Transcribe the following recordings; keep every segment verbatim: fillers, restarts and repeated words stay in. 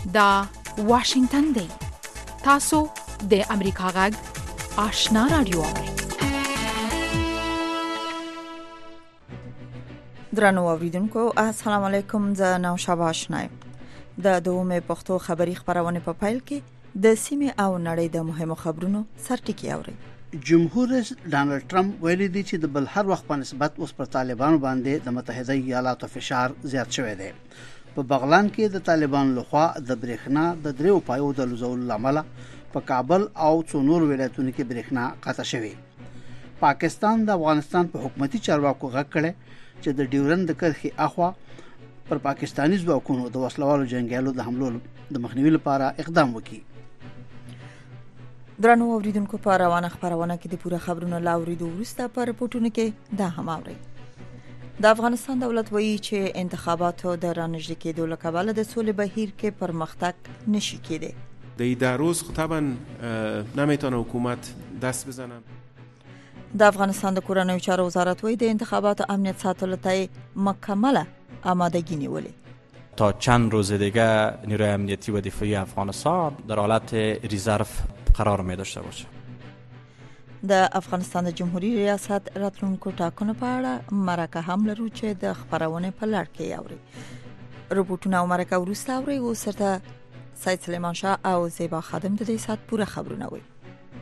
دا واشنگتن دی. تاسو د امریکا غږ آشنا رادیو اورئ. درنو اوریدونکو السلام علیکم. زه نوشابه آشنایم. د دومره پښتو خبری خبرونه په فایل کې د سیمې او نړۍ د مهمو خبرونو سرټکی اورئ. جمهور رئیس ډانلډ ټرمپ ویلي دی چې د بل هر وخت په نسبت اوس پر طالبانو باندې د متحده ایالاتو فشار زیات شوی دی. په بغلان کې د طالبانو لخوا د برېښنا د دریو پایو د لزول لامل په کابل او څو نور ولایتونو کې برېښنا قطع شوی. پاکستان د افغانستان په حکومتي چارواکو غږ کړي چې د ډیورند د کرخي اخوا پر پاکستاني ځواکونو د وسلوالو جنگیالو د حملو د مخنیوي لپاره اقدام وکړي. درنو اوریدونکو په روانه خبرونه کې د پوره خبرونو لاوریدو وروسته په رپورټونو کې دا هم اورئ. د افغانستان دولت وایي چې انتخاباتو د رانږدې کېدو له کبله د سولې بهیر کې پرمختګ نشي کېدی. در این روز طبعا نمیتونه حکومت دست بزنه. د افغانستان د کورنیو چارو وزارت وایي د انتخاباتو امنیت ساتلو ته مکمله آمادگی نیولې. تا چند روز دیگه نیروی امنیتی و دفاعی افغانستان در حالت ریزرو قرار می داشته باشه. د افغانستان د جمهوریت ریاست راتلونکو ټاکنو په اړه مرکه هم لرو چې د خبرونه په لړ کې اوري. رپورټونه او مرکه وروسته اوري. او سرته سید سلیمان شاه او زیبا خادم د دې سات پوره خبرونه وي.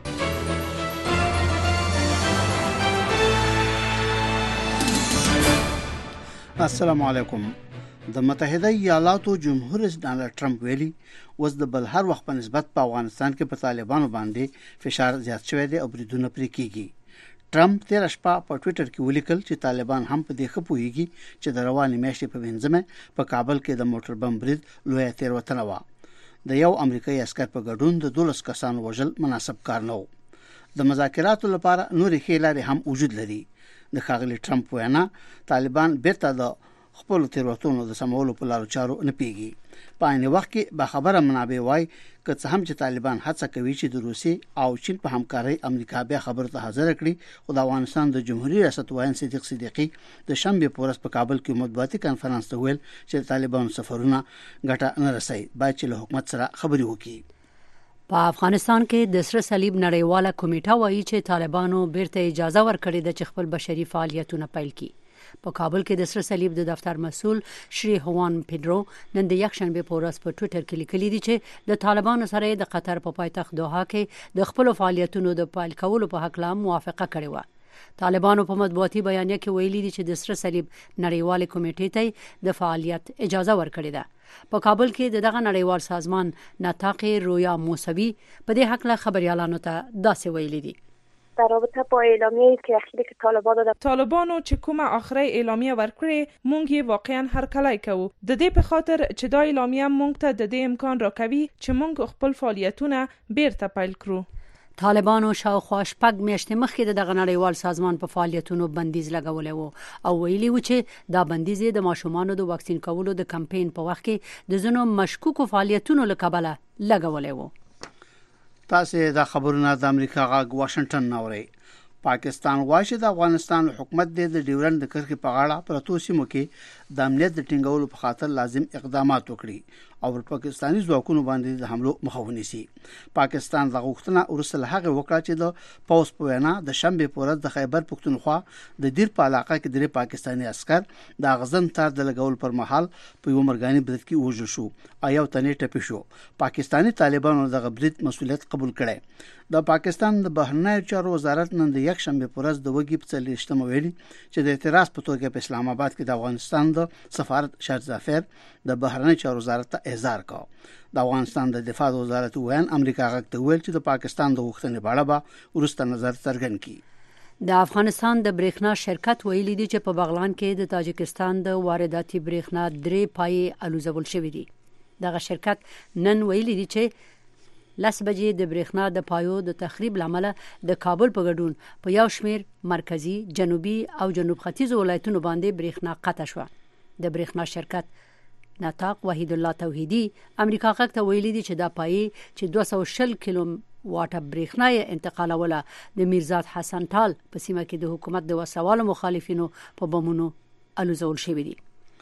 السلام علیکم. د متحده ایالاتو جمهور رئیس ډانلډ ټرمپ ویلي اوس د بل هر وخت په نسبت په افغانستان کې په طالبانو باندې فشار زیات شوی دی او بریدونه پرې کیږي. ټرمپ تیر شپه په ټوئیټر کې ولیکل چې طالبان هم په دې خپويږي چې د روانې میاشتې په وینځمه په کابل کې د موټر بم برید لوی تیروتنه و. د یو امریکایي عسکر په ګډون د دولس کسانو وژل مناسب کار نه و. د مذاکراتو لپاره نورې ښې لارې هم وجود لري. د ښاغلي ټرمپ وینا طالبان بیرته د خپل تیروتنو د سمولو په لارو چارو نه پیږي. په عین وخت کې به خبره منابع وای که څه هم چې طالبان هڅه کوي چې د روسي او چین په همکارۍ امریکا بیا خبرو ته حاضر کړي. خو د افغانستان د جمهوریت ریاست وایي صدیق صدیقی د شنبه په ورځ په کابل کې مطبوعاتي کانفرنس ته ویل چې طالبان سفرونه ګټه نه رسي باید چې له حکومت سره خبرې وکړي. په افغانستان کې د سره صلیب نړیواله کمیټه وایي چې طالبانو بیرته اجازه ورکړې ده چې خپل بشري فعالیتونه پیل کړي. په کابل کې د سره صلیب د دفتر مسؤل شری هوان پیډرو نن د یکشنبه په ورځ په ټوئیټر کې لیکلي دي چې د طالبانو سره د قطر په پایتخت دوحه کې د خپل فعالیتونو د پیل کولو په حق لا موافقه کړې و. طالبانو په مطبوعاتي بیانیه کې ویلي دي چې د سره صلیب نړیوال کمیټې ته د فعالیت اجازه ورکړې ده. په کابل کې دغه نړیوال سازمان نطاق رویا موسوي په دې حق لا خبريالانو ته داسې ویلي دي. در رابطه با اعلامیه‌ای که اخیری که طالبان دادن طالبانو چې کومه آخري اعلامیه ورکړي مونږ یې واقعا هرکلی کوو. د دې په خاطر چې دا اعلامیه مونږ ته د دې امکان راکوي چې مونږ خپل فعالیتونه بیرته پیل کړو. طالبانو شاوخوا شپږ میاشتې مخکې د دغه نړیوال سازمان په فعالیتونو بندیز لګولی و او ویلي و چې دا بندیز د ماشومانو د واکسین کولو د کمپاین په وخت کې د ځینو مشکوکو فعالیتونو له کبله لګولی و. تاسو د خبرونو د امریکا غږ واشنگټن نوري. پاکستان وايي چې د افغانستان حکومت د ډیورند د کرخي په غاړه پرتو سیمو کې د امنیت د ټینګولو په خاطر لازم اقدامات وکړي او پر پاکستاني ځواکونو باندې د حملو مخه ونیسي. پاکستان د غوښتنه ورسره هغه وکړه چې د پوس په وینا د شنبه په ورځ د خیبر پختونخوا د دیر په علاقه کې د پاکستاني عسكر د غزن تار د لګول پر مهال په یو مرګاني برید کې وژل شو او یو تنې ټپي شو. پاکستاني طالبانو د برید مسولیت قبول کړي. د پاکستان د بهرنیو چارو وزارت نن د یک شنبه په ورځ د وګي په څلېشتمه ویلي چې د اعتراض په توګه په اسلام آباد کې د افغانستان د سفارت شهرزافر د بهرنیو چارو وزارت ته اعزار کاو. د افغانستان د دفاع وزارت ویان امریکا غږ ته ویل چې د پاکستان د غوښتنې په اړه به ورسته نظر څرګند کړي. د افغانستان د برېښنا شرکت ویلي دي چې په بغلان کې د تاجکستان د وارداتي برېښنا درې پای الوزول شوې دي. دغه شرکت نن ویلي دي چې لس بجې د برېښنا د پایو د تخریب لامل د کابل په ګډون په یو شمیر مرکزی، جنوبي او جنوب ختیځ ولایتونو باندې برېښنا قطع شو. د برېښنا شرکت نطاق وحید الله توحیدی امریکا غږ ته ویلي دي چې دا پای چې دوه سوه شل کیلو واټه برېښنا یې انتقالوله د میرزاد حسن ټال په سیمه کې د حکومت د وسوالو مخالفینو په بمونو الوزول شوی دي.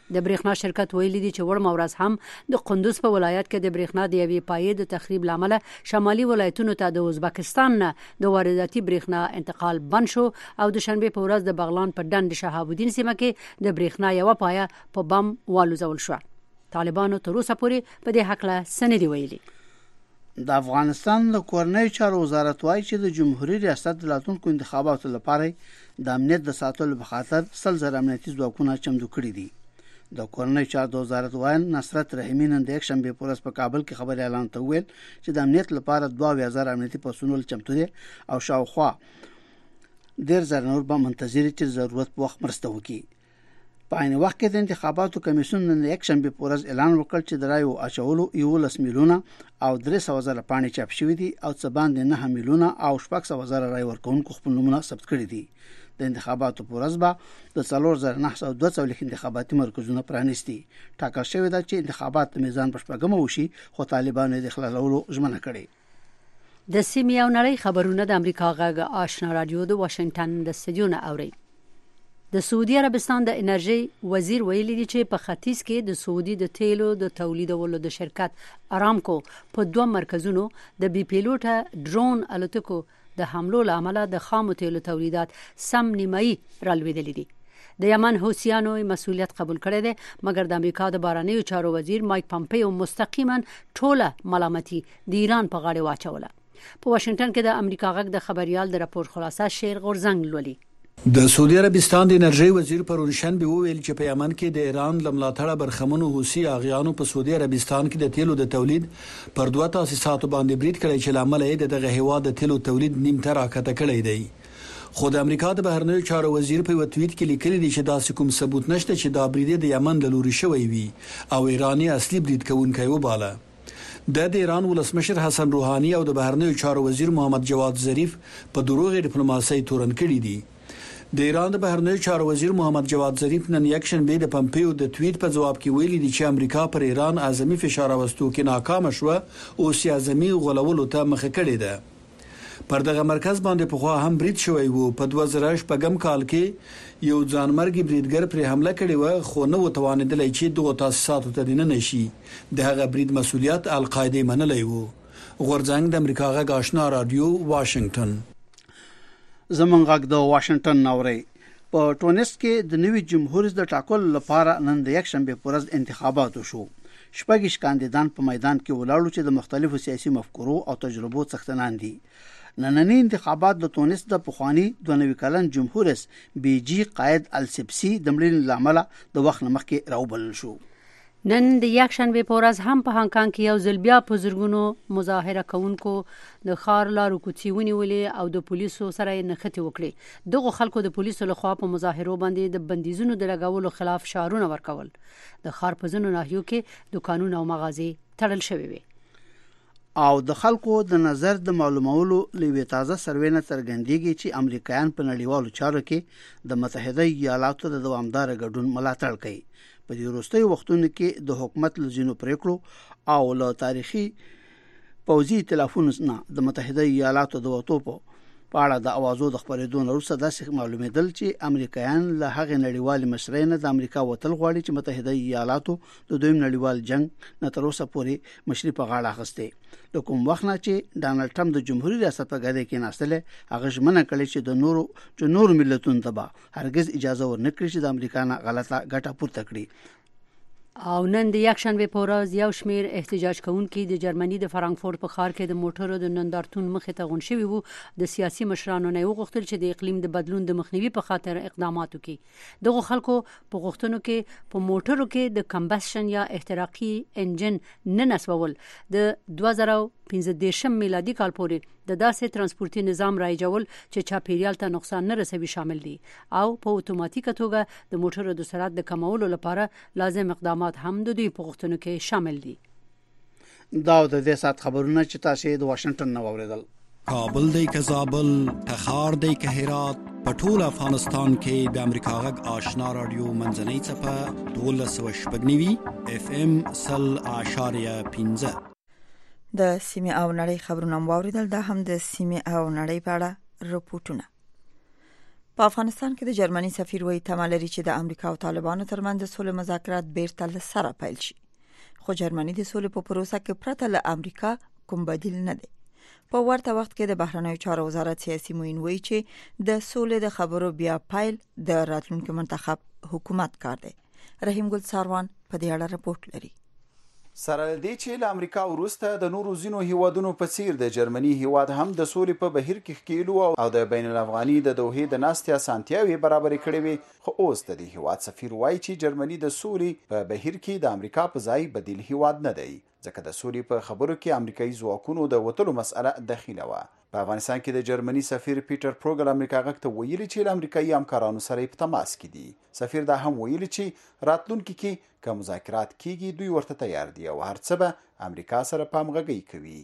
د برېښنا شرکت ویلي دي چې وړم ورځ هم د قندوز په ولایت کې د برېښنا د یوې پایې د تخریب لامل شمالي ولایتونو ته د ازبکستان نه د وارداتي برېښنا انتقال بند شو او د شنبه په ورځ د بغلان په ډنډ شهاب الدین سیمه کې د برېښنا یو پایه په بم والوزول شو. طالبانو تر اوسه پورې په دې حق له سندې ویلي. د افغانستان د کورنۍ چارو وزارت وايي چې د جمهوریت ریاست د راتلونکو انتخاباتو لپاره د امنیت د ساتلو په خاطر سل زره امنیتي ځواکونه چمتو کړي دي. د کورنۍ چارو د وزارت وایي نصرت رحیمی نن د یک شنبه په ورځ په کابل کې خبري اعلان ته ویل چې د امنیت لپاره دوه هزار امنیتي پرسونل چمتو دي او شاوخوا ډیر زر نور به منتظر چې ضرورت په وخت مرسته وکړي. په عین وخت کې د انتخاباتو کمیسیون نن یک شنبه په ورځ اعلان وکړ چې د رایو اچولو یولس میلیونه او درې سوه زره پاڼې چاپ شوې دي او څه باندې نه میلیونه او شپږ سوه زره رای ورکوونکو خپل نومونه ثبت کړي دي. د انتخاباتو په ورځ به د څلور زره نه سوه دوه څلوېښت انتخاباتي مرکزونه پرانیستي. ټاکل شوې ده چې انتخابات د میزان په شپږمه وشي خو طالبانو د خلالولو ژمنه کړې. د سیمې او نړۍ خبرونه د امریکا غږ آشنا رادیو د واشنگټن د استودیو نه اوري. د سعودي عربستان د انرژي وزیر ویلي دی چې په ختیځ کې د سعودي د تیلو د تولیدولو د شرکت ارامکو په دوه مرکزونو د بي پیلوټه ډرون الوتکو د حملو لامل د خامو تیلو تولیدات سم نیمایي رالوېدلې دي. د یمن حوثیانو مسؤلیت قبول کړی دی مګر د امریکا د بهرنیو چارو وزیر مایک پامپیو مستقیما ټوله ملامتي د ایران په غاړه واچوله. په واشنگټن کې د امریکا غږ د خبريال د راپور خلاصه شیر غورزنګ لولي. د سعودي عربستان د انرژي وزیر پرون شنبه وویل چې په یمن کې د ایران لملاتړه برخمنو حوثي اغیانو په سعودي عربستان کې د تیلو د تولید پر دوه تاسیساتو باندې برید کړی چې لامل یې دغه هیواد د تیلو تولید نیم تر راکته کړی دی. خو د امریکا د بهرنیو چارو وزیر په وټویټ کې لیکلي دی چې داسې کوم ثبوت نشته چې دا برید د یمن له لوري شوی وي او ایرانی اصلي برید کوونکی وباله. د ایران ولسمشر حسن روحاني او د بهرنیو چارو وزیر محمد جواد ظریف په دروغ ډیپلوماسي تورن کړی دي. د ایران د بهرنیو چارو وزیر محمد جواد ظریف نن یک شنبه د پمپیو د ټویټ په جواب کې ویلي دی چې امریکا پر ایران اعظمي فشار راوستو کې ناکام شو او سیاسي غولولو ته مخه کړې ده. پر دغه مرکز باندې په خوا هم برید شوی وو. په دوه زره شپږم کال کې یو ځانمرګي بریدګر پر حمله کړې و خو نو توانیدلی چې دغه تاسیساتو ته نه نشي. د هغه برید مسولیت القاعده منلی وو. غورځنګ د امریکا غږ آشنا رادیو واشنگټن. زمونږ غږ د واشنگټن ناوري. په ټونس کې د نوي جمهوریت د ټاکلو لپاره نن د یک شنبه په ورځ انتخابات وشو. شپږ کاندیدان په میدان کې ولاړو چې د مختلفو سیاسي مفکورو او تجربو څښتنان دي. نننی انتخابات د تونس د پخوانی دوه نوي کلن جمهوریت بیجی قائد السبسی د مړینې لامل د وخت مخکې راوبلل شو. نن د یک شنبه په ورځ هم په هانګ کانګ کې یو ځل بیا په زرګونو مظاهره کوونکو د ښار لارو کوڅې ونیولې او د پولیسو سره یې نښتې وکړې. دغه خلکو د پولیسو لخوا په مظاهرو باندې د بندیزونو د لګولو خلاف شعارونه ورکول. د ښار په ځینو ناحیو کې دکانونه او مغازې تړل شوي وي. او د خلکو د نظر د معلومولو لوي تازه سروې نه څرګندېږي چې امریکایان په نړیوالو چارو کې د متحده ایالاتو د دوامدار ګډون ملاتړ کوي. په دې وروستیو وختونو کې د حکومت لزینو پریکړو او له تاریخي پوځي ائتلافونو نه د متحده ایالاتو د وټو په اړه د اوازو د خبرېدو وروسته داسې معلومېدل چې امریکایان له هغې نړیوال مشرۍ نه د امریکا وتل غواړي چې متحده ایالاتو د دویم نړیوال جنگ نه تر اوسه پورې مشري په غاړه اخیستې. د کوم وخت نه چې ډانلډ ټرمپ د جمهوریت ریاست په ګدۍ کې ناستله هغه ژمنه کړې چې د نورو چې نور ملتونو ته به هرگز اجازه ورنکړي چې د امریکا نه غلطه ګټه پورته کړي. او نن د یک شنبه په ورځ یو شمیر احتجاج کوونکي د جرمني د فرانکفورت په ښار کې د موټرو د نندارتون مخې ته غون شوي وو. د سیاسي مشرانو نه وغوښتل چې د اقلیم د بدلون د مخنیوي په خاطر اقدامات وکړي. دغه خلکو په غوښتنو کې په موټرو کې د کمبشن یا احتراقي انجن نه نصبول د دوه زره پنځه دېرشم میلادي کال پورې د داسې ترانسپورتي نظام رایجول چې چاپیریال ته نقصان نه رسوي شامل دي او په اتوماتیکه توګه د موټرو د سرعت د کمولو لپاره لازم اقدامات هم د دوی په غوښتنو کې شامل دي. دا د دې سات خبرونه چې تاسو د واشنگټن نو اوریدل. کابل دی که زابل، تخار دی که هرات، په ټول افغانستان کې د امریکا غږ آشنا رادیو منځنۍ څپه دولس سوه شپږ نوي اف ام سل اعشاریه پنځه. د سیمې او نړۍ خبرونه واوریدل. دا هم د سیمې او نړۍ په اړه رپورټونه. په افغانستان کې د جرمني سفیر وایي تمه لري چې د امریکا او طالبانو ترمنځ د سولې مذاکرات بیرته له سره پیل شي، خو جرمني د سولې په پروسه کې پرته له امریکا کوم بدیل نه دی. په ورته وخت کې د بهرنیو چارو وزارت سیاسي معین وایي چې د سولې د خبرو بیا پیل د راتلونکي منتخب حکومت کار دی. رحیم ګل ساروان په دې اړه رپورټ لري. سره دې چې له امریکا وروسته د نورو ځینو هیوادونو په څیر د جرمني هیواد هم د سولې په بهیر کې ښکېلو او د بین الافغاني د دوحې د ناستې اسانتیاوې برابرې کړې وي، خو اوس د دې هیواد سفیر وایي چې جرمني د سولې په بهیر کې د امریکا په ځای بدیل هیواد نه دی، ځکه د سولې په خبرو کې امریکایي ځواکونو د وتلو مسأله دخیله وه. په افغانستان کې د جرمني سفیر پیټر پروګل امریکا غږ ته ویلي چې له امریکایي همکارانو سره په تماس کې دي. سفیر دا هم ویلي چې راتلونکي کې که مذاکرات کیږي دوی ورته تیار دي او هر څه به امریکا سره په همغږۍ کوي.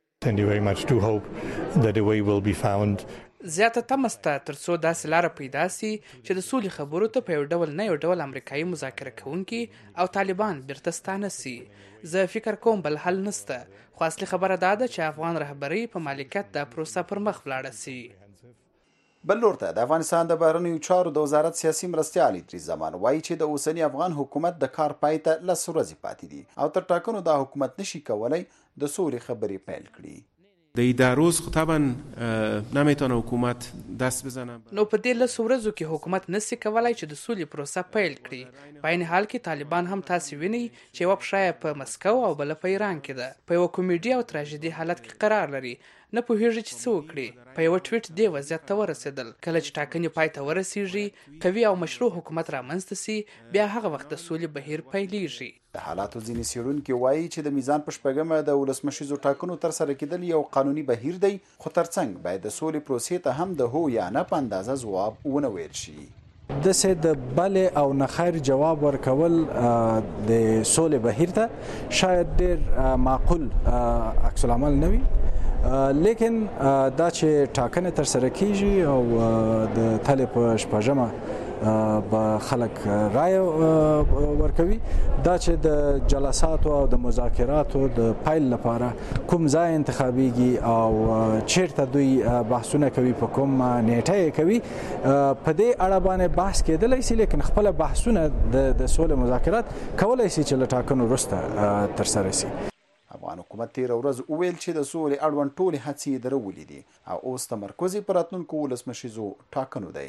زیاته تمسته تر څو داسې لاره پیدا سي چې د سولې خبرو ته په یو ډول نه یو ډول امریکایي مذاکره کوونکي او طالبان بیرته ستانه سي. زه فکر کوم بل حل نسته، خو اصلي خبره دا ده چې افغان رهبري په مالکیت دا پروسه پر مخ ولاړه سي. بل لور ته د افغانستان د بهرنیو چارو د وزارت سیاسي مرستیال ادریس زمان وایي چې د اوسنی افغان حکومت د کار پای ته لس ورځې پاتې دي او تر ټاکنو دا حکومت نشي کولای د سولې خبرې پیل کړي. د این روز خب طبعا نمیتونه حکومت دست بزنه. نو په دې لس ورځو کې حکومت نشي کولای چې د سولې پروسه پیل کړي. په عین حال کې طالبان هم تاسو ویني چې یو پښه په مسکو او بل په ایران کې ده، په یو کومیډي او تراژیدي حالت کې قرار لري، نه پوهیږي چې څه وکړي. په یو ټویټ دی وضعیت ته ورسېدل، کله چې ټاکنې پای ته ورسیږي، قوي او مشروع حکومت رامنځته سي، بیا هغه وخت د سولې بهیر پیلېږي. د حالاتو ځینې څېړونکي وایي چې د میزان په شپږمه د ولسمشریزو ټاکنو ترسره کېدل یو قانوني بهیر دی، خو ترڅنګ باید د سولې پروسې ته هم د هو یا نه په اندازه ځواب ونه ویل شي. دسه د بلې او نه خیر جواب ورکول د سولې بهیر ته شاید ډېر معقول عکس العمل نه وي، لیکن دا چې ټاکنې ترسره کیږي او د تلې په شپږمه به خلک رای ورکوي، دا چې د جلساتو او د مذاکراتو د پیل لپاره کوم ځای انتخابیږي او چیرته دوی بحثونه کوي، په کوم نیټه یې کوي، په دې اړه باندې بحث کېدلی شي، لیکن خپل بحثونه د سولې مذاکرات کولی شي چې له ټاکنو وروسته ترسره شي. افغان حکومت تېره ورځ وویل چې د سولې اړوند ټولې هڅې یې درولې دي او اوس تمرکز یې په راتلونکو ولسمشریزو ټاکنو دی.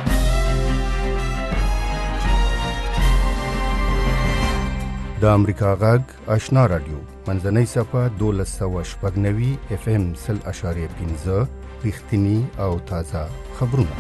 د امریکا غږ آشنا رادیو منځنۍ صفحه دولس سوه شپږ نوي اف ام سل اشاریه پنځه رښتیني او تازه خبرونه.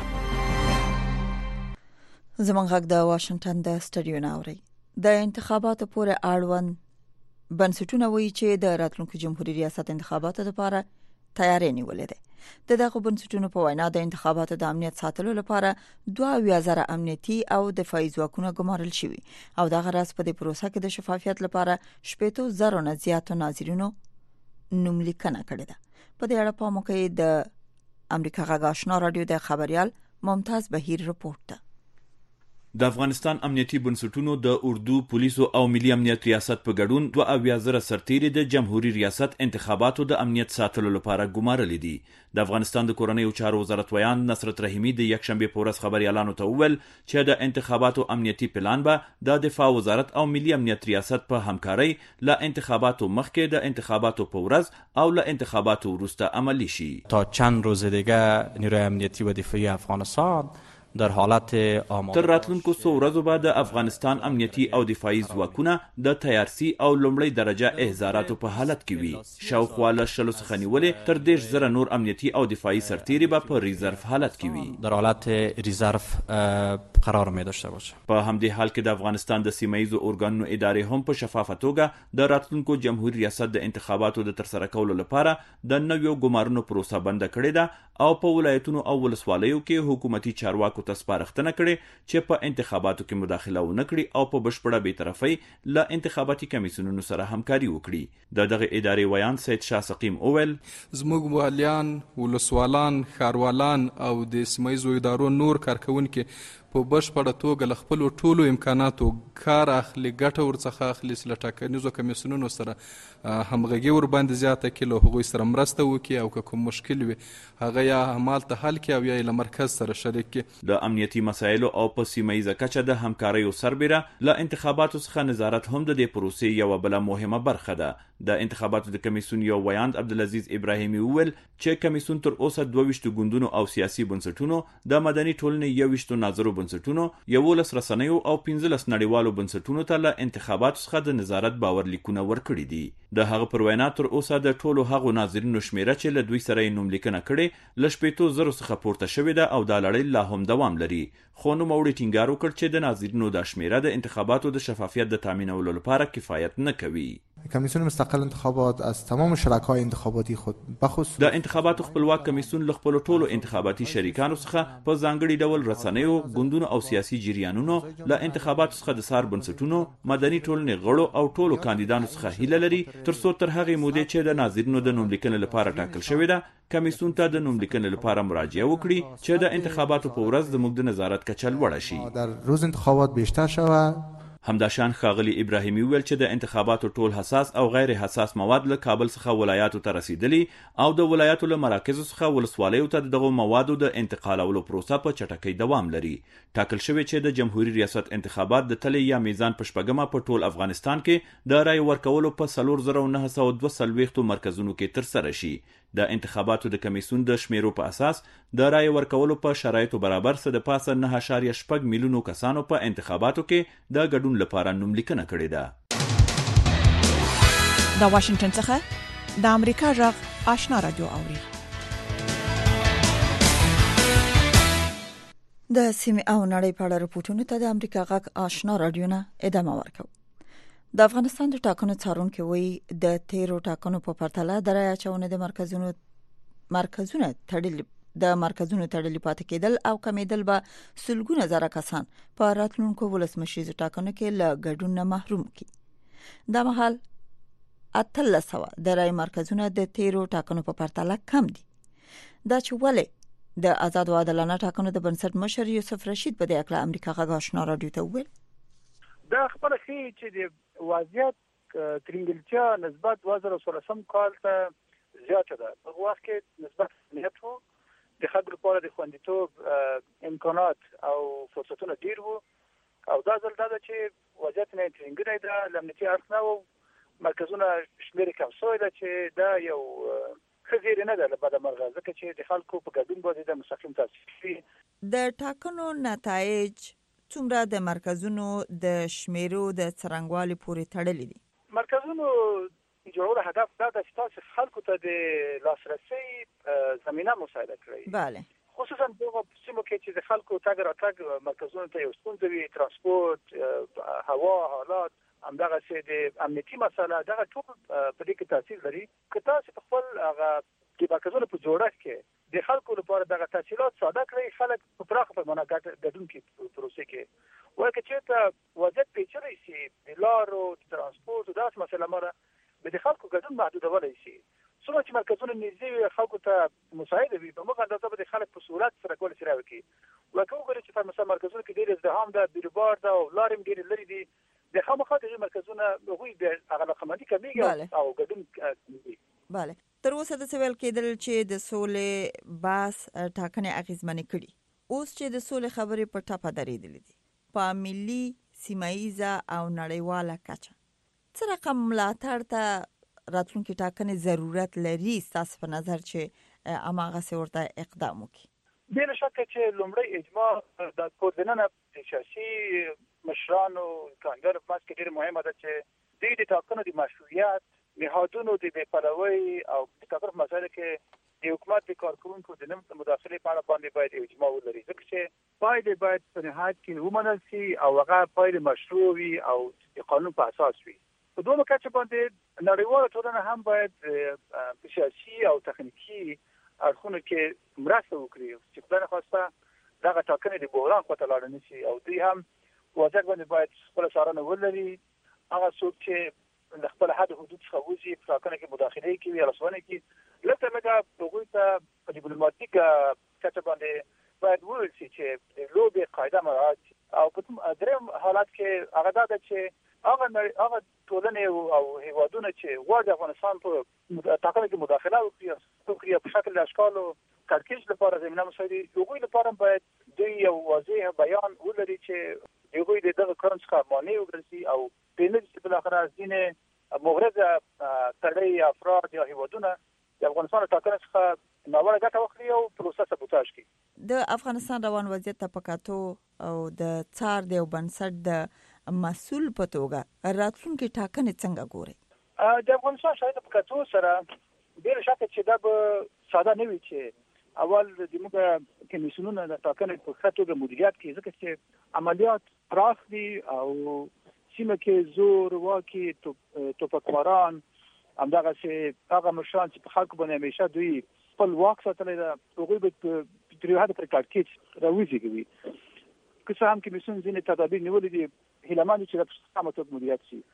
زموږ غږ د واشنگټن د سټډیو نه اوري. د انتخاباتو پورې اړوند بنسټونه وایي چې د راتلونکي جمهوریت ریاست انتخاباتو لپاره تیاری نیولې ده. د دغه بنسټونو په وینا د انتخاباتو د امنیت ساتلو لپاره دوه اویا زره امنیتي او دفاعي ځواکونه ګمارل شوي او دغه راز په دې پروسه کې د شفافیت لپاره شپږ زره نه زیاتو ناظرینو نوملیکنه کړې ده. په دې اړه په موقع د امریکا غږ آشنا رادیو د خبريال ممتاز بهیر رپورټ ده. د افغانستان امنیتي بنسټونو د اردو پولیسو او ملي امنیت ریاست په ګډون دوه اویا زره سرتیري د جمهوریت ریاست انتخاباتو د امنیت ساتلو لپاره ګمارل دي. د افغانستان د کورنیو چارو وزارت ویان نصرت رحیمی د یکشنبه په ورځ خبريالانو ته وویل چې د انتخاباتو امنیتي پلان به د دفاع وزارت او ملي امنیت ریاست په همکارۍ له انتخاباتو مخکې د انتخاباتو په ورځ او له انتخاباتو وروسته عملی شي. تا چند روز دیگه نیروی امنیتی و دفاعی افغانستان در حالت آماده تر راتلونکو څو ورځو به د افغانستان امنیتي او دفاعي ځواکونه د تیارسي او لومړی درجه احضاراتو په حالت کې وي. شاوخوا له شلو څخه نیولې تر دېرش زره نور امنیتي او دفاعي سرتیري به په ریزرف حالت کې وي، در حالت ریزرف قرار می داشته باشه. په همدې حال کې د افغانستان د سیمایي ارګانونو ادارې هم په شفافه توګه د راتلونکو جمهوریت ریاست د انتخاباتو د ترسره کولو لپاره د نویو ګمارنو پروسه بنده کړې ده او په ولایتونو او ولسوالیو کې حکومتي چارواکو ته سپارښتنه کړې چې په انتخاباتو کې مداخله ونه کړي او په بشپړه بېطرفۍ له انتخاباتي کمیسیونونو سره همکاري وکړي. د دغه ادارې ویان سید شاه سقیم اوویل زموږ والیان، ولسوالان، ښاروالان او د سیمه ییزو ادارو نور کارکونکي په بشپړه توګه له خپلو ټولو امکاناتو کار اخلي، ګټه ورڅخه اخلي چې له ټاکنیزو کمیسیونونو سره همغږي ورباندې زیاته کړي، له هغوی سره مرسته وکړي او که کوم مشکل وي هغه یا همالته حل کړي او یا یې له مرکز سره شریک کړي. د امنیتي مسایلو او په سیمه ییزه کچه د همکاریو سربیره له انتخاباتو څخه نظارت هم د دې پروسې یوه بله مهمه برخه ده. د انتخاباتو د کمیسیون یو ویاند عبدالعزیز ابراهیمي وویل چې کمیسیون تر اوسه دوه ویشتو ګوندونو او سیاسي بنسټونو، د مدني ټولنې یو ویشتو ناظرو بنسټونو، یولس رسنیو او پنځلس نړیوالو بنسټونو ته له انتخاباتو څخه د نظارت باورلیکونه ورکړي دي. د هغه پر وینا تر اوسه د ټولو هغو ناظرینو شمیره چې له دوی سره یې نوملیکنه کړې له شپېتو زرو څخه پورته شوې ده او دا لړۍ لا هم دوام لري. خو نوموړي ټینګار وکړ چې د ناظرینو دا شمیره د انتخاباتو د شفافیت د تامینولو لپاره کفایت نه کوي. کمیسیون مستقل انتخابات از تمام شرکای انتخاباتی خود بخصوص د انتخاباتو خپلواک کمیسیون له خپلو ټولو انتخاباتي شریکانو څخه په ځانګړي ډول رسنیو، ګوندونو او سیاسي جریانونو، له انتخاباتو څخه د سار بنسټونو، مدني ټولنې غړو او ټولو کاندیدانو څخه هیله لري ترڅو تر هغې مودې چې د ناظرینو د نوملیکنې لپاره ټاکل شوې ده کمیسیون ته د نوملیکنې لپاره مراجعه وکړي چې د انتخاباتو په ورځ زموږ د نظارت کچه لوړه شي. در روز انتخابات بیشتر شود. همداشان ښاغلي ابراهیمي ویل چې د انتخاباتو ټول حساس او غیر حساس مواد له کابل څخه ولایاتو ته رسیدلي او د ولایاتو له مراکزو څخه ولسوالیو ته دغه موادو د انتقالولو پروسه په چټکۍ دوام لري. ټاکل شوی چې د جمهوریت ریاست انتخابات د تلې یا میزان په شپږمه په ټول افغانستان کې د رای ورکولو په څلور زره نهه سوه دوه څلوېښتو مرکزونو کې ترسره شي. د انتخاباتو د کمیسیون د شمیرو په اساس د رای ورکولو په شرایطو برابر څه د پاسه نه اعشاریه شپږ میلیونو کسانو په انتخاباتو کې د ګډون لپاره نوملیکنه کړې ده. د واشنگټن څخه د امریکا غږ آشنا رادیو اوري. د سیمې او نړۍ په اړه راپورټونه ته د امریکا غږ آشنا رادیو نه ادامه ورکوي. د افغانستان د ټاکنو څارونکو وی د تیرو ټاکنو په پرتله د رای اچونې د مرکزونو مرکزونه تړلي د مرکزونو تړلي پاتې کېدل او کمیدل به سلګونه زره کسان په راتلونکو ولسمشریزو ټاکنو کې له ګډون نه محروم کی. د مهال اتلس سوه د رای مرکزونه د تیرو ټاکنو په پرتله کم دي. دا چې ولې د آزاد او عادلانه ټاکنو د بنسټ مشر یوسف رشید په دې اړه امریکا غږ آشنا رادیو ته وویل دا خبره ښیي چې د وضعیت ترنګلتیا نسبت دوه زره څلورم کال ته زیاته ده. په وخت کې نسبت امنیت وو، د خلکو لپاره د خوندیتوب امکانات او فرصتونه ډیر وو او دا ځل دا ده چې وضعیت نه ترنګلی ده، له امنیتي اړخ نه وو، مرکزونه شمېرې کم شوی ده چې دا یو ښه زیری نه ده له بده مرغه، ځکه چې د خلکو په ګډون باندې د مستقیم تاثیر کوي. د ټاکنو نتایج څومره د مرکزونو د شمیرو د څرنګوالي پورې تړلي دي؟ مرکزونو جوړولو هدف دا ده چې تاسو خلکو ته د لاسرسي زمینه مساعده کړئ. بله. خصوصا دغه سیمو کې چې د خلکو تګ راتګ مرکزونو ته یو ستونزه وي، ترانسپورت، هوا حالات، همدغه چې د امنیتي مسله، دغه ټول په دې کې تاثیر لري. که تاسو په خپل هغه د مرکزونو په جوړښت کې د خلکو لپاره دغه تسهیلات ساده کړئ، خلک په پراخه پیمانه ګډون کوي پروسې کې. وایي که چېرته وضعیت پیچلی شي، د لارو، د ترانسپورت او داسې مسله مره به د خلکو ګډون محدودولی شي. څومره چې مرکزونه نږدې وي، خلکو ته مساعده وي، په موږ اندازه به د خلک په سهولت سره کولی شي راوکړي. وایي که وګورئ چې په مثلا مرکزونو کې ډېر ازدحام ده، بیروبار ده او لارې هم ډېرې لرې دي، د خامخا دغې مرکزونه هغوی د هغه رقمندي کمیږي او ګډون کوي. بله. تر اوسه د سویل کېدل چې د سولې باس ټاکنې اغیزمنې کړي، اوس چې د سولې خبرې په ټپه درېدلې دي په ملي، سیماییزه او نړیواله کچه، څه رقم ملاتړ ته راتلونکي ټاکنې ضرورت لري ستاسو په نظر چې هماغسې ورته اقدام وکړي؟ بې له شکه چې لومړی اجماع د کور دننه د سیاسي مشرانو کاندیدانو په منځ کې ډېره مهمه ده چې دوی د ټاکنو د مشروعیت، نهادونو د بې پلوۍ او د ټاکنو په مسایلو کې د حکومت د کارکوونکو د نه مداخلې په اړه باندې باید اجماع ولري، ځکه چې پایلې باید په نهایت کې ومنل شي او هغه پایلې مشروع وي او د قانون په اساس وي. په دومره کچه باندې نړیواله ټولنه هم باید په سیاسي او تخنیکي اړخونو کې مرسته وکړي چې خدای نخواسته دغه ټاکنې د بحران خواته لاړه نه شي او دوی هم په وضعیت باندې باید خپله څارنه ولري. هغه څوک چې د خپل حد حدود څخه وځي په ټاکنه کې مداخله کوي یا رسونه کوي، لږ تر لږه هغوی ته په ډیپلوماتیکه کچه باندې باید وویل شي چې د لوبې قاعده مراعات او په دریم حالت کې هغه دا ده چې هغه هغه ټولنې او هیوادونه چې غواړي افغانستان په ټاکنو کې مداخله وکړي په شکل اشکال او کړکېچ لپاره زمينه مساعدي هغوی لپاره باید دوی یو واضح بیان ولري چې هغوی د دغه کار څخه مانع وګرځي او په نتیجه کې بالاخره ځینې مغرضه تړي افراد یا هیوادونه د افغانستان ټاکنو څخه ناوړه ګټه واخلي او پروسه سبوتاژ کړي. د افغانستان روان وضعیت ته پکاتو او د څار د بنسټ د مسؤل په توګه راتلونکي ټاکنې څنګه ګوري؟ د افغانستان شاید پکاتو سره ډیر شته چې دا به ساده نه وي چې اول د موږ کمیسیونونو د ټاکنې په خاطر مدیریت کې ځکه چې عملیات پراخ دي او سیمه کې زور واکي توپکواران همدغه چې هغه مشران چې په خلکو باندې همیشه دوی خپل واک ساتلی ده هغوی به تر یو حده پورې کړکېچ راوزېږوي. که څه هم کمیسیون ځینې تدابیر نیولي دي هیله مند چې د په سمه توګه مدیریت شي.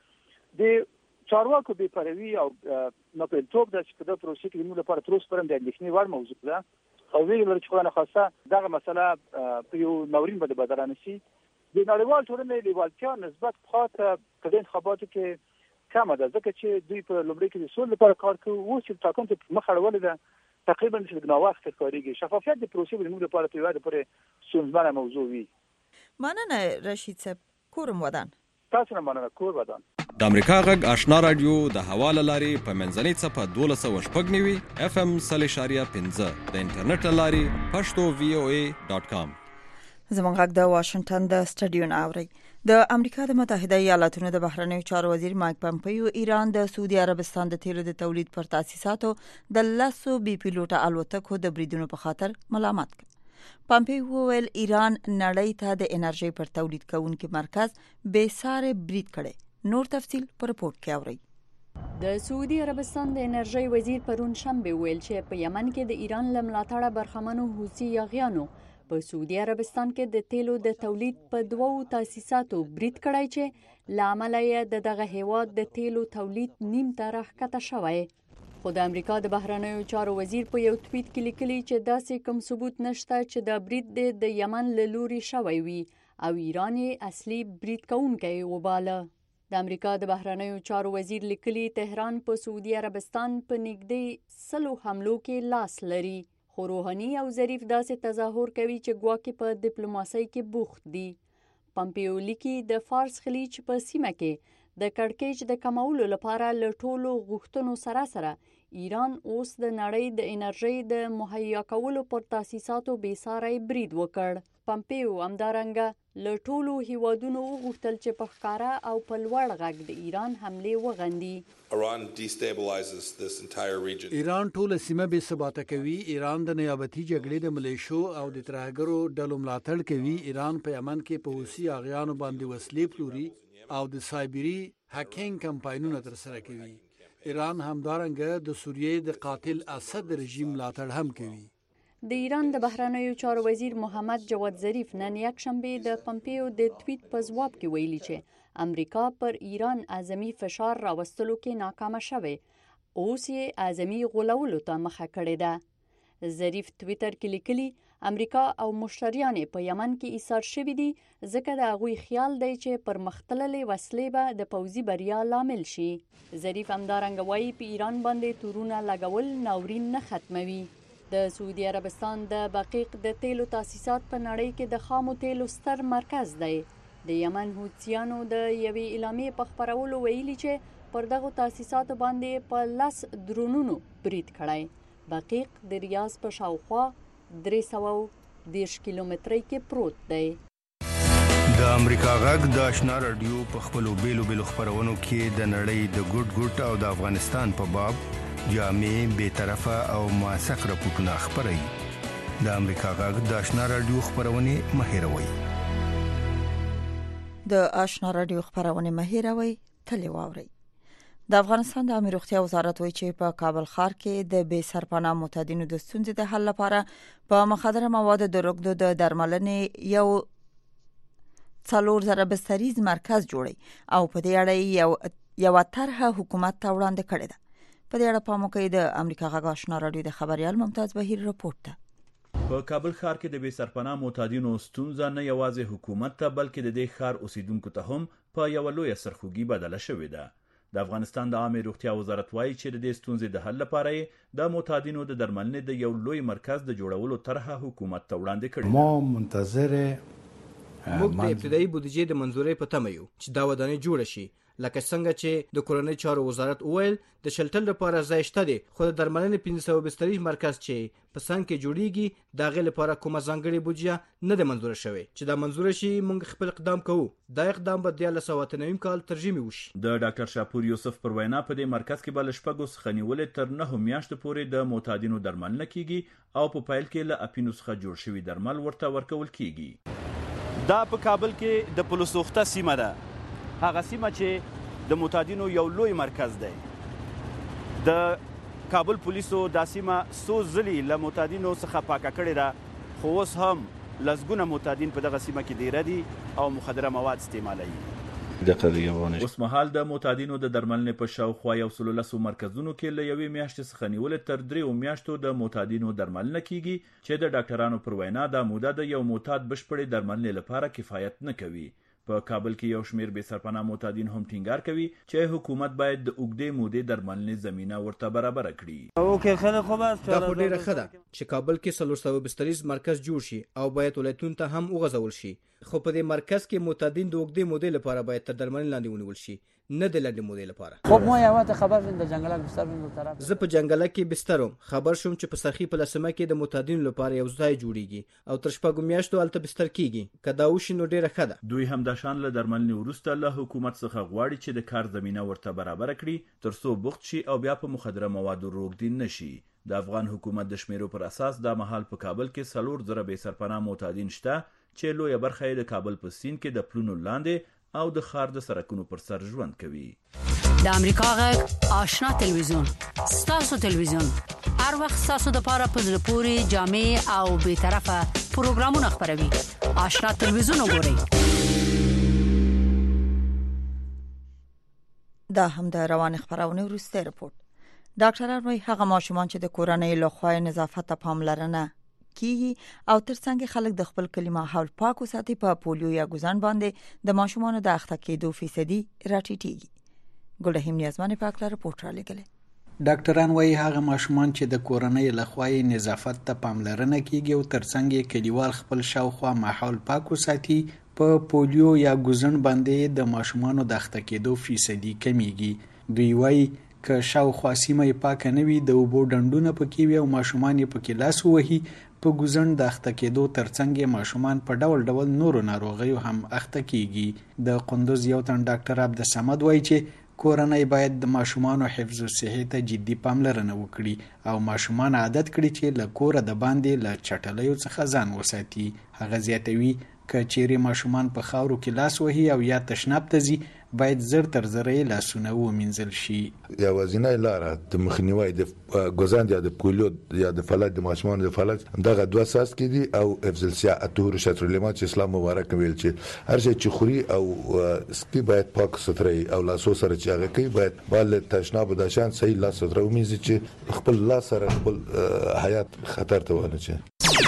د چارواکو بې پروي او ناپېلتوب ده چې په دغه پروسې کې د موږ لپاره تر اوسه پورې د اندېښنې وړ موضوع ده او ویل لري چې خدای نخواسته دغه مسله په یو ناورین باندې بدله نه شي. د نړیوال ټولنې لیوالتیا نسبت پخوا په دې انتخاباتو کې کمه ده ځکه چې دوی په لومړي کې د سولې لپاره کار کوي اوس چې ټاکنو ته مخ اړولې ده تقریبا چې د ناوخت ښکارېږي. شفافیت د پروسې د موږ لپاره په یو حد پورې ستونزمنه موضوع وي. مننه رشید صاحب. کورم ودان. تاسو نه مننه. کور ودان. د امریکا غږ آشنا رادیو د حواله لاري په منځنۍ صفه دولس او شپږ نیوي اف ام صلی شاریه پنځه د انټرنیټ لاري پښتو وی او ای ډاٹ کام. زموږ غږ د واشنگټن د سټډیو ناوړي. د امریکا د متحده ایالاتونو د بهرنیو چارو وزیر مایک پامپیو ایران د سعودي عربستان د تیلو د تولید پر تاسیساتو د لاسو بي پیلوټه الوتکو د بریدونو په خاطر ملامت کړ. پامپیو ویل ایران نړۍ ته د انرژي پر تولید کوونکي مرکز بې ساري برید کړي. نور تفصیل په رپورت کې اورئ. د سعودي عربستان د انرژي وزیر پرون شنبه ویل چې په یمن کې د ایران لملاتړه برخمنو حوثي یاغیانو په سعودي عربستان کې د تیلو د تولید په دوو تاسیساتو برید کړی چې لامل یې د دغه هیواد د تیلو تولید نیم ته راښکته شوی. خو د امریکا د بهرنیو چارو وزیر په یو ټویټ کې لیکلي چې داسې کوم ثبوت نشته چې دا برید د یمن له لوري شوی وي او ایران یې اصلي برید کوونکی وباله. د امریکا د بهرنیو چارو وزیر لیکلي تهران په سعودي عربستان په نږدې سلو حملو کې لاس لري. خو روحاني او ظریف داسې تظاهر کوي چې ګواکې په ډیپلوماسۍ کې بوخت دي. پامپیو لیکي د فارس خلیج په سیمه کې د کړکېچ د کمولو لپاره له ټولو غوښتنو سره سره ایران اوس د نړۍ د انرژۍ د مهیا کولو پر تاسیساتو بې ساری برید وکړ. پامپیو همدارنګه له ټولو هیوادونو وغوښتل چې په ښکاره او په لوړ غږ د ایران حملې وغندي. ایران ټوله سیمه بې ثباته کوي. ایران د نیابتي جګړې د ملیشو او د ترهګرو ډلو ملاتړ کوي. ایران په یمن کې په حوثي یاغیانو باندې وسلې پلوري او د سایبری هکینګ کمپاینونه ترسره کوي. ایران همدارنګه د سوریې د قاتل اسد رژیم ملاتړ هم کوي. د ایران د بهرنیو چارو وزیر محمد جواد ظریف نن یک شنبه د پامپیو د ټویټ په ځواب کې ویلي چې امریکا پر ایران اعظمي فشار راوستلو کې ناکامه شوه. اوس یې اعظمي غولولو ته مخه کړې ده. ظریف ټویټر کې لیکلي امریکا او مشتریان په یمن کې ایثار شوي دي ځکه د هغوی خیال دی چې پرمختللې وسلې به د پوځي بریا لامل شي. ظریف همدارنګه وایي په ایران باندې تورونه لګول ناورین نه ختموي. د سعودي عربستان د بقیق د تیلو تاسیسات په نړۍ کې د خامو تیلو ستر مرکز دی. د یمن حوثیانو د یوې اعلامیې په خپرولو ویلي چې پر دغو تاسیساتو باندې په لس درونونو برید کړی. بقیق د ریاض په شاوخوا درې سوه دېرش کیلومترۍ کې پروت دی. د امریکا غږ د آشنا رادیو په خپلو بیلو بیلو خپرونو کې د نړۍ د ګوټ ګوټ او د افغانستان په باب جامع بې طرفه او موثق راپورټونه خپروي. د امریکا غږ د آشنا رادیو خپرونې مه هېروئ. د آشنا رادیو خپرونې مه هېروئ، تل یې واورئ. د افغانستان د عامه روغتیا وزارت وایي چې په کابل ښار کې د بې سرپناه معتادینو د ستونزې د حل لپاره په مخدره موادو د رګدو د درملنې یو څلور زره بستریز مرکز جوړي او په دې اړه یو یو طرحه حکومت ته وړاندې کړې ده. په دې اړه پام وکړئ. د امریکا غږ آشنا رادیو د خبريال ممتاز بهیر رپورټ ده. په کابل ښار کې د بې سرپناه معتادینو ستونزه نه یوازې حکومت ته بلکې د دې ښار اوسیدونکو ته هم په یوه لویه سرخوږي بدله شوې ده. د افغانستان د عامې روغتیا وزارت وایي چې د دې ستونزې د حل لپاره یې د معتادینو د درملنې د یو لوی مرکز د جوړولو طرحه حکومت ته وړاندې کړې. ما منتظر موږ د ابتدایي بودیجې د منظورۍ په تمه یو چې دا ودانۍ جوړه شي، لکه څنګه چې د کورنۍ چارو وزارت وویل د شلتل لپاره ځای شته دی، خو د درملنې پنځه سوه بستري مرکز چې په څنګ کې جوړیږي د هغې لپاره کومه ځانګړې بودیجه نه ده منظوره شوې. چې دا منظوره شي موږ خپل اقدام کوو. دا اقدام به دیارلس سوه اته نوي کال تر ژمي وشي. د ډاکټر شاپور یوسف پر وینا په دې مرکز کې به له شپږو څخه نیولې تر نهو میاشتو پورې د معتادینو درملنه کیږي او په پیل کې له اپینو څخه جوړ شوي درمل ورته ورکول کیږي. دا په کابل کې د پلوسوخته سیمه ده، هغه سیمه چې د معتادینو یو لوی مرکز دی. د کابل پولیسو دا سیمه څو ځلې له معتادینو څخه پاکه کړې ده، خو اوس هم لسګونه معتادین په دغه سیمه کې دیره دي او مخدره مواد استعمالوي. اوس مهال د معتادینو د درملنې په شاوخوا یو سلو لسو مرکزونو کې له یوې میاشتې څخه نیولې تر دریو میاشتو د معتادینو درملنه کیږي چې د ډاکټرانو پر وینا دا موده د یو معتاد بشپړې درملنې لپاره کفایت نه کوي. په کابل کې یو شمیر بې سرپناه معتادین هم ټینګار کوي چې حکومت باید د اوږدې مودې درملنې زمینه ورته برابره کړي. دا خو ډیره ښه ده چې کابل کې څلور سوه بستریز مرکز جوړ شي او باید ولایتونو ته هم وغځول شي، خو په دې مرکز کې معتادین د اوږدې مودې لپاره باید تر درملنې لاندې ونیول شي، نه د لنډې مودې لپاره. خب ما یو وخت خبر شوم د جنگلک بستر من طرف زه په جنگلک کې بسترم خبر شوم چې په سخی په لسمه کې د معتادینو لپاره یو ځای جوړیږي او تر شپږو میاشتو هلته بستر کیږي. که دا وشي نو ډیره ښه ده. دوی هم د شان له درملنې وروسته له حکومت څخه غواړي چې د کار زمینه ورته برابره کړي تر څو بوخت شي او بیا په مخدره موادو روږدي نشي. د افغان حکومت د شمیرو پر اساس دا مهال په کابل کې څلور زره بې سرپناه معتادین شته چې لویه برخه یې د کابل په سیند کې د پلونو لاندې او د ښار د سړکونو پر سر ژوند کوي. د امریکا غږ آشنا تلویزیون ستاسو تلویزیون هر وخت ستاسو د پاره په زړه پورې جامع او بې طرفه پروګرامونه خپروي. آشنا تلویزیون وګورئ. دا هم د روان خبرونه وروسته رپورت. ډاکټران وايي هغه ماشومان چې د کورنۍ له خوا نظافت ته پاملرنه کیږي او ترڅنګ خلک د خپل کلی ماحول پاک وساتي په پولیو یا ګوزن باندې د ماشومانو د اخته کېدو فیصدي راټیټیږي. ګلهم نیازمن پاک لاره رپورت را لګلې. ډاکټران وايي هغه ماشومان چې د کورنۍ له خوا نظافت ته پاملرنه کیږي او ترڅنګ کلیوال خپل شاوخوا ماحول پاک وساتي په پولیو یا ګوزن باندې د ماشومانو د اخته کېدو فیصدي کمیږي. دوی وايي که شاوخوا سیمه یې پاکه نه وي د اوبو ډنډونه پکې وي او ماشومان یې پکې لاس ووهي، په ګوزن د اخته کېدو ترڅنګ ماشومان په ډول ډول نورو ناروغیو هم اخته کیږي. د قندوز یو تن ډاکټر عبدالصمد وایي چې کورنۍ باید د ماشومانو حفظ او صحت ته جدي پاملرنه وکړي او ماشومان عادت کړي چې له کوره د باندې له چټلیو څخه ځان وساتي. هغه زیاتوي که چیرې ماشومان په خاورو کې لاس وهي او یا تشناب ته ځي باید زر تر زره لاسونه ومینځل شي. یوازینۍ لاره د مخنیوي د ګوزن یا د پولیو یا د فلج د ماشومانو د فلج دغه دوه اساس کې دي او افضل الصحه طهور شطر الایمان چې اسلام مبارک ویل چې هر شي چې خوري او سپي باید پاک ستري او لاسو سره چې هغه کوي باید بل تشناب د شان صحیح لاس سترو ومینځي چې خپل لاس سره خپل حیات خطر ته ونه چي.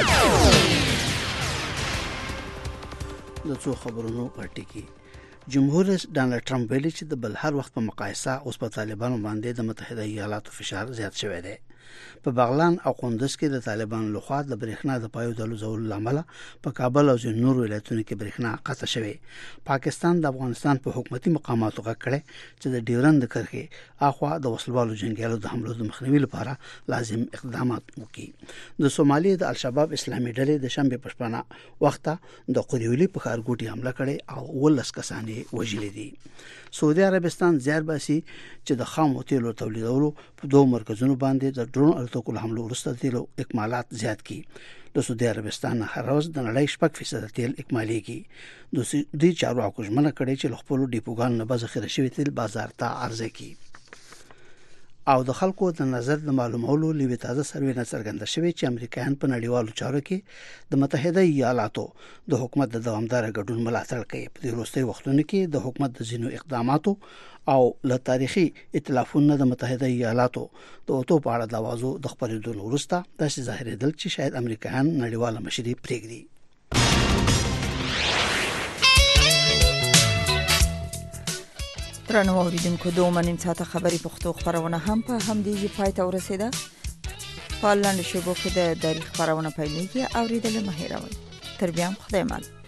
د څو خبرونو پټی کې جمهور رئیس ډانلډ ټرمپ ویلي چې د بل هر وخت په مقایسه اوس په طالبانو باندې د متحده ایالاتو فشار زیات شوی دی. په بغلان او قندوز کې د طالبانو لخوا د برېښنا د پایو د لوزولو لامل په کابل او ځینو نورو ولایتونو کې برېښنا قطع شوی. پاکستان د افغانستان په حکومتي مقاماتو غږ کړی چې د ډیورند کرښې اخوا د وسلوالو جنگیالو د حملو د مخنیوي لپاره لازم اقدامات وکړي. د سومالي د الشباب اسلامي ډلې د شنبه په شپه وخت د قریولي په ښارګوټي حمله کړې او ولس کسان وژلي دي. سعودي عربستان زیار باسي چې د خامو تیلو تولیدولو په دوه مرکزونو باندې د ډرون الوتکو حملو وروسته تیلو اکمالات زیات کړي. د سعودي عربستان هر ورځ د نړۍ شپږ فیصد تیل اکمالېږي. د سعودي چارواکو ژمنه کړې چې خپل ډیپوګان نه به ذخیره شوی تیل بازار ته عرضه کړي. او د خلکو د نظر د معلومولو لوي تازه سروې نه څرګنده شوې چې امریکایان په نړیوالو چارو کې د متحده ایالاتو د حکومت د دوامدار ګډون ملاتړ کوي. په دې وروستي وختونو کې د حکومت د ځینو اقداماتو او له تاریخي ائتلافونو د متحده ایالاتو د اوتو په اړه د اوازو د خبرېدو وروسته داسې ظاهرېدل چې شاید امریکایان نړیواله مشري پرېږدي. ترنو اوریدونکو دوه نیم ساعته خبري پښتو خبرونه هم په همدې پای ته ورسیده. په لاندې شیبو کې د تاریخ خبرونه پیلېږي. اوریدل مه هېروئ. تر بیا خدای مل.